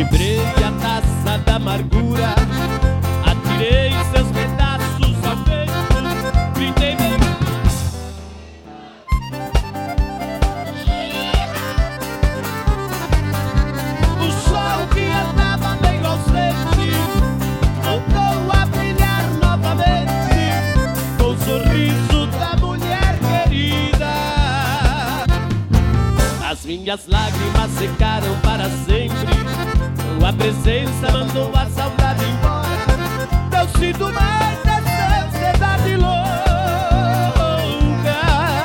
Quebrei a taça da amargura, atirei seus pedaços ao vento, gritei bem. O sol que andava bem ausente voltou a brilhar novamente, com o sorriso da mulher querida. As minhas lágrimas secaram para sempre, tua presença mandou a saudade embora. Não sinto mais essa ansiedade louca.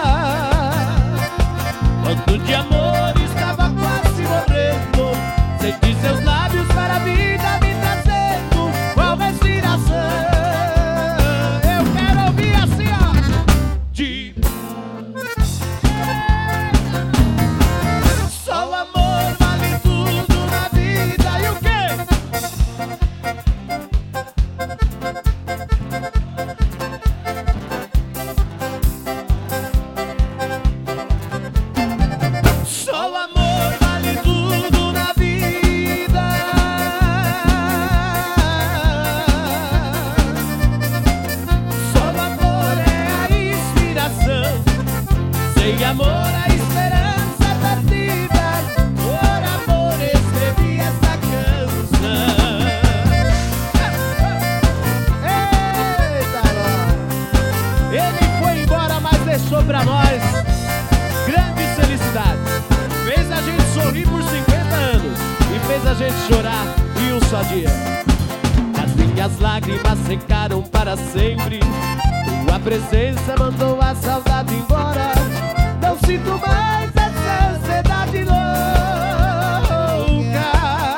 Quando de amor estava quase morrendo, senti seus lábios para a vida me trazendo qual respiração. Eu quero ouvir assim, ó. Só o amor vale tudo na vida. E o quê? Só o amor vale tudo na vida. Só o amor é a inspiração. Sem amor a esperança perdida. Por amor escrevi essa canção. Eita, nós. Ele foi embora, mas deixou pra nós grandes felicidades. Fez a gente sorrir por 50 anos e fez a gente chorar em um só dia. As minhas lágrimas secaram para sempre, tua presença mandou a saudade embora. Não sinto mais essa ansiedade louca.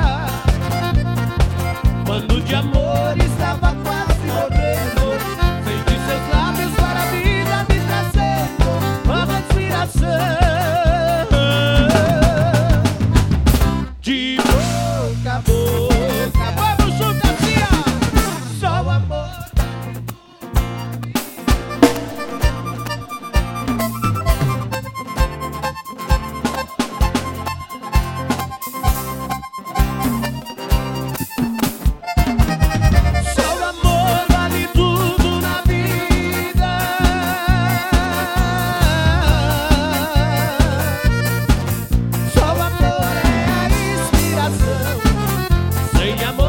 Quando de amor estava quase morrendo, senti seus lábios para a vida me trazendo uma respiração. De boca a boca, vamos juntos assim, ó. Só o amor. Só o amor vale tudo na vida. Só o amor é a inspiração. Sem amor